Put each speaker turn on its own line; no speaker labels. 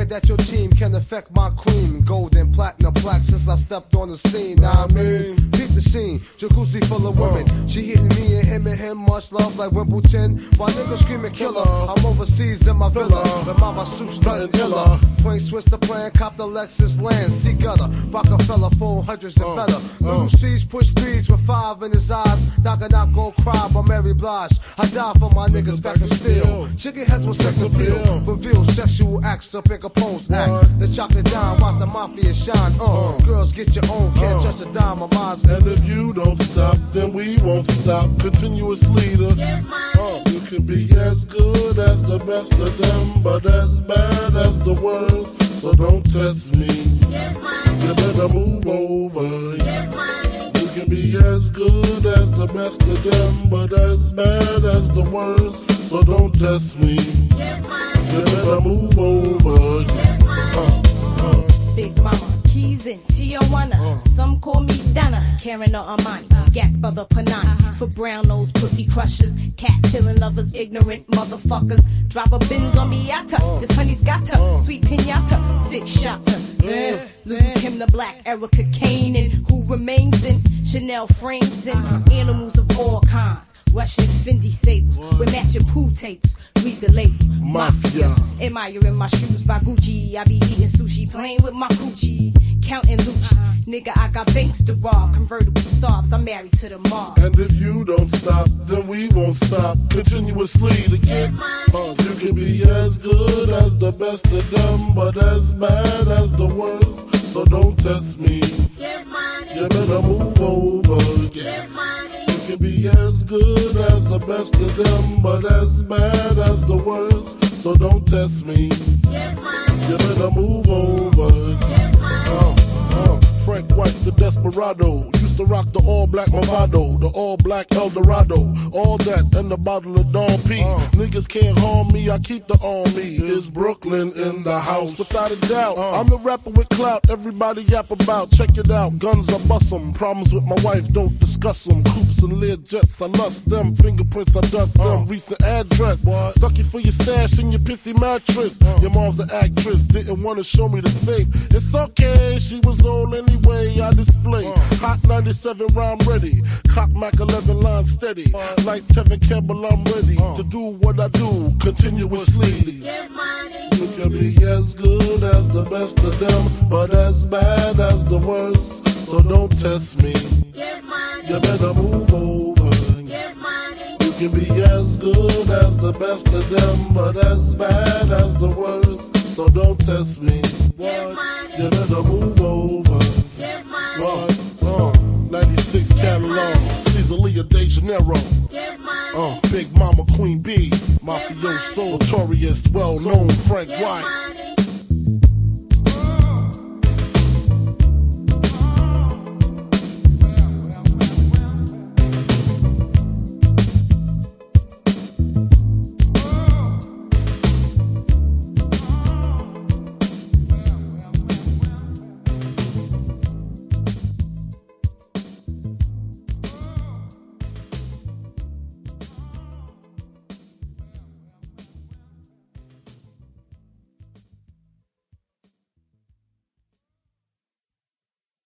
scared that your team can affect my cream. Gold and platinum plaque since I stepped on the scene. Now I mean, keep the scene, jacuzzi full of women. She hitting me and him, much love like Wimbledon. While niggas screaming killer, I'm overseas in my villa. But mama suits nothing iller. Frank switched the plan, cop the Lexus land. Sea gutter, Rockefeller, 400s and better. Little C's push speeds with 5 in his eyes. Knockin' out gon' cry by Mary Blige. I die for my niggas back in steel. Chicken heads with sex appeal. Reveal sexual acts up in Capone's act. The chocolate dime, watch the mafia shine. Girls get your own, can't touch a dime of mine.
And if you don't stop, then we won't stop. Continuous leader. You can be as good as the best of them, but as bad as the worst. So don't test me. You better move over. You can be as good as the best of them, but as bad as the worst. So don't test me. You better move over.
Big Mama, keys in Tijuana. Some call me Donna, Karen or Amani. Gas for the Panani. For brown nose pussy crushers. Cat killing lovers, ignorant motherfuckers. Drop a Benz on Miata. This honey's got her. Sweet pinata, 6-shotter. Luke Kim the Black, Erica Kane, and who remains in Chanel frames and animals of all kinds. Russian Fendi sables with matching pool tapes. Read the label.
Mafia.
Admiring my shoes by Gucci. I be eating sushi, playing with my coochie. Counting Lucci. Nigga, I got banks to rob. Convertible sobs, I'm married to the mob.
And if you don't stop, then we won't stop. Continuously to get you can be as good as the best of them, but as bad as the worst. So don't test me. You better move over. You can be as good as the best of them, but as bad as the worst. So don't test me. You better move over. Frank White, the desperado. Used to rock the all-black Movado, the all-black Eldorado. All that and a bottle of Dom P. Niggas can't harm me, I keep the army. Is Brooklyn in the house? Without a doubt. I'm a rapper with clout, everybody yap about. Check it out, guns I bust them. Problems with my wife, don't discuss them. Coops and Learjets, I lust them. Fingerprints, I dust them. Recent address. Stuck you for your stash in your pissy mattress. Your mom's the actress, didn't want to show me the safe. It's okay, she was old anyway. I display Hot 97 round ready. Cock Mac 11 line steady. Like Tevin Campbell, I'm ready to do what I do continuously. You can be as good as the best of them, but as bad as the worst. So don't test me. You better move over. You can be as good as the best of them, but as bad as the worst. So don't test me. You better move over. 96 catalog, Caesar de Janeiro. Big Mama Queen B, Mafioso, notorious, well known Frank White.